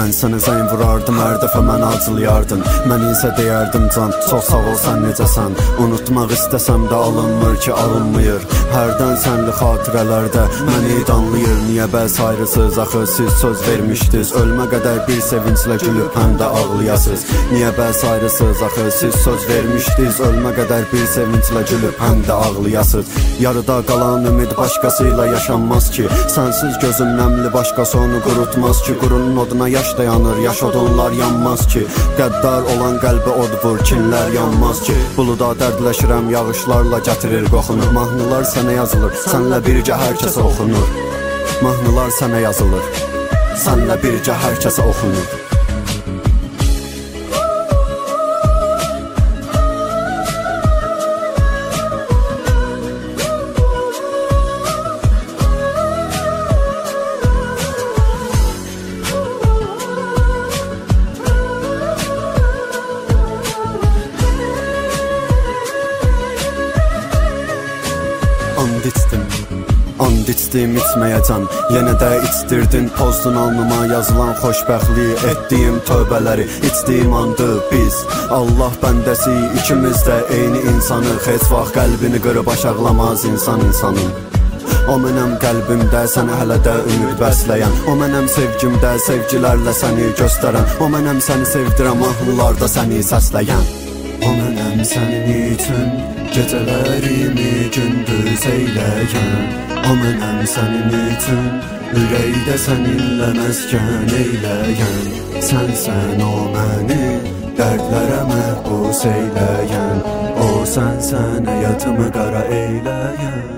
Mən sənə zəng vurardım, hər dəfə mən acılayardın. Mən isə deyərdim can, çox sağ ol sən necəsən. Unutmaq istəsəm də alınmır ki alınmıyor. Hərdən sənli xatirələrdə məni danlayır. Niyə bəs ayrısız axı siz söz vermişdiniz. Ölmə qədər bir sevinclə gülüb həm də ağlayasız. Niyə bəs ayrısız axı siz söz vermişdiniz. Ölmə qədər bir sevinclə gülüb həm də ağlayasız. Yarıda qalan ümid başqasıyla yaşanmaz ki. Sənsiz gözüm nəmli, başqası onu qurutmaz ki. Qurunun oduna yaş dayanır, yaş odunlar yanmaz ki. Qəddar olan qəlbə od vur, kinlər yanmaz ki. Buluda dərdləşirəm, yağışlarla gətirir qoxunu. Mahnılar sənə yazılır, sənlə bircə hər kəsə oxunur. Mahnılar sənə yazılır, sənlə bircə hər kəsə oxunur. And içdim içməyəcəm, yenə də içdirdin. Pozdun alnıma yazılan xoşbəxtliyi, etdiyim tövbələri, içdiyim andı biz. Allah bəndəsi, ikimiz də eyni insanıq. Heç vaxt qəlbini qırıb aşağılamaz insan insanın. O mənəm qəlbimdə sənə hələ də ümid bəsləyən. O mənəm sevgimdə sevgilərlə səni göstərən. O mənəm səni sevdirən mahnılarda səni səsləyən. O mənəm sənin üçün gecələrimi gündüz eyləyən. O mənəm sənin üçün ürəkdə səninlə məskən eyləyən. Sənsən o məni dərdlərə məhbus eyləyən. O sənsən həyatımı qara eyləyən.